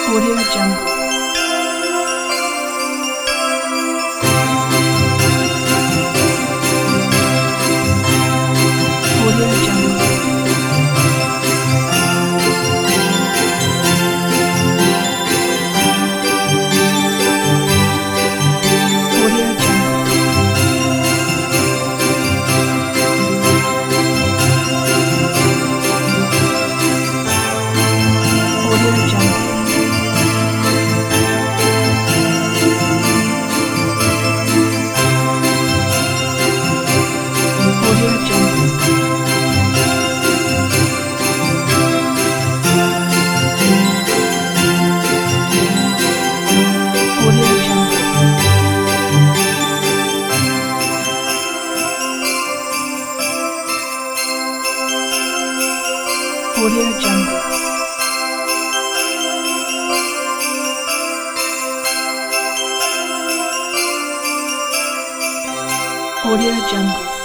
Audio Jungle. Audio Jungle. Audio Jungle. Audio Jungle. Audio Jungle. Audio Jungle. Audio Jungle. Audio Jungle.